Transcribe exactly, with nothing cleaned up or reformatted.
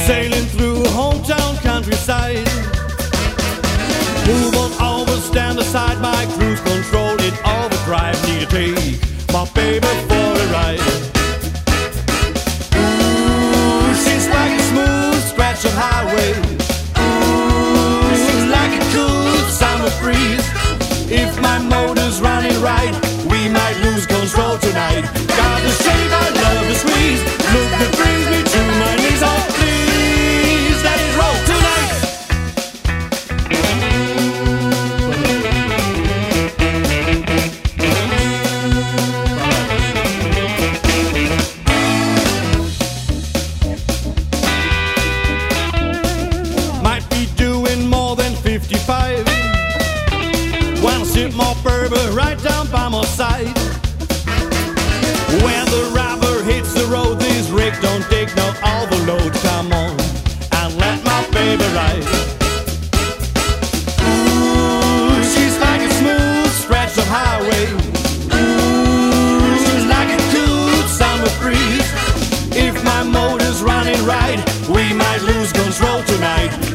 Sailing through hometown countryside. Move on over, stand aside. My cruise control in overdrive. Need to take my baby for a ride. Ooh, she's like a smooth stretch of highway. Ooh, she's like a cool summer breeze. If my motor's running right, we might lose control tonight. Got the shape I love to squeeze. Look that brings me to my knees. Oh please, let it roll tonight. Might be doing more than fifty-five. Wanna sip more bourbon right down by my side. When the rubber hits the road, this rig don't take no overload. Come on and let my baby ride. Ooh, she's like a smooth stretch of highway. Ooh, she's like a cool summer breeze. If my motor's running right, we might lose control tonight.